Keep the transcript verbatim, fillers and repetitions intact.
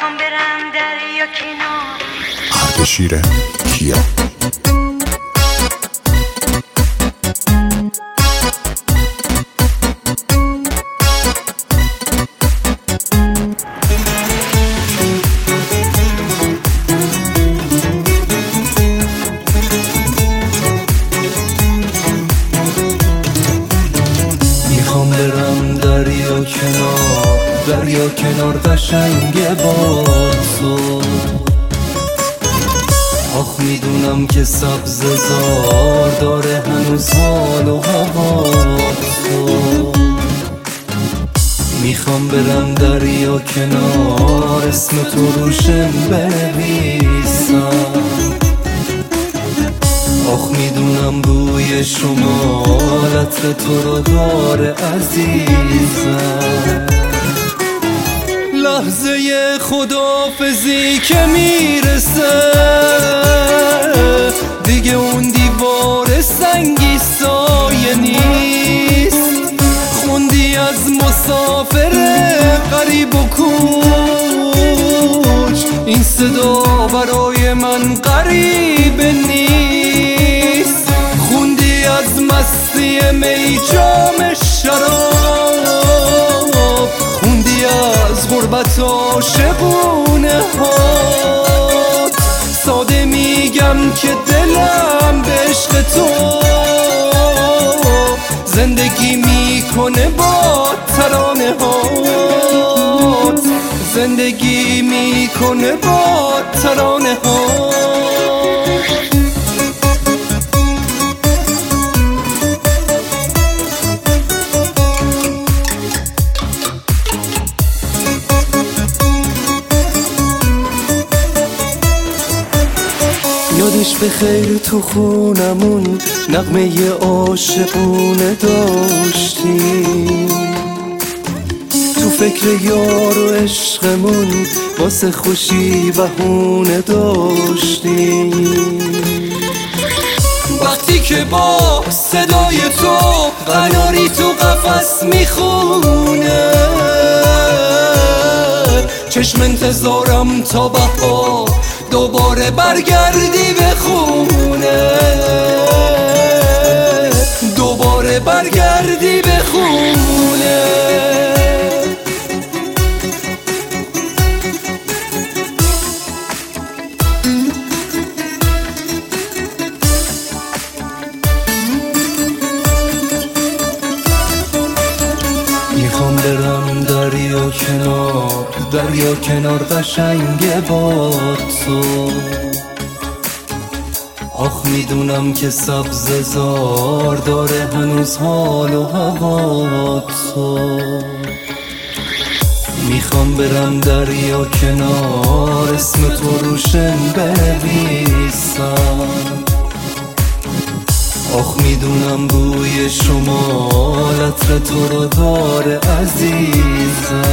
میخوام برم دریا کنار. اردشیر کیا. میخوام برم دریا کنار، دریا کنار قشنگه با تو. آخ میدونم که سبز زار داره هنوز حال و هوا تو. میخوام برم دریا کنار، اسم تو روشم بنویسم. آخ میدونم بوی شمال عطر تو رو داره عزیزم. لحظه خداحافظی که میرسه، دیگه اون دیوار سنگی سایه نیست. خوندی از مسافر غریب و کوچ، این صدا برای من غریب نیست. خوندی از مستی می جام شراب، خوندی از غربت عاشقونه هات. ساده میگم که دلم به عشق تو زندگی میکنه با ترانه هات. زندگی میکنه با ترانه هات. یادش به خیر تو خونمون نغمه عاشقونه داشتیم. تو فکر یار و عشقمون واسه خوشی بهونه داشتیم. وقتی که با صدای تو قناری تو قفس میخونه، چشم انتظارم تا بهار دوباره برگردی به خونه. دوباره برگردی به خونه. میخوام برم دریا کنار، دریا کنار قشنگه با تو. آخ میدونم که سبز زار داره هنوز حال و هوا تو. میخوام برم دریا کنار، اسم تو روشن بنویسم. آخ میدونم بوی شمال عطر تو رو داره عزیزم.